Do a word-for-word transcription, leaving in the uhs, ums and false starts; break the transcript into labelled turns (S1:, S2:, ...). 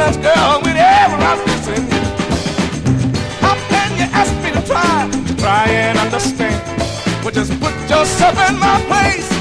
S1: sense, girl, whenever I'm missing you. How can you ask me to try, try and understand? Well, just put yourself in my place.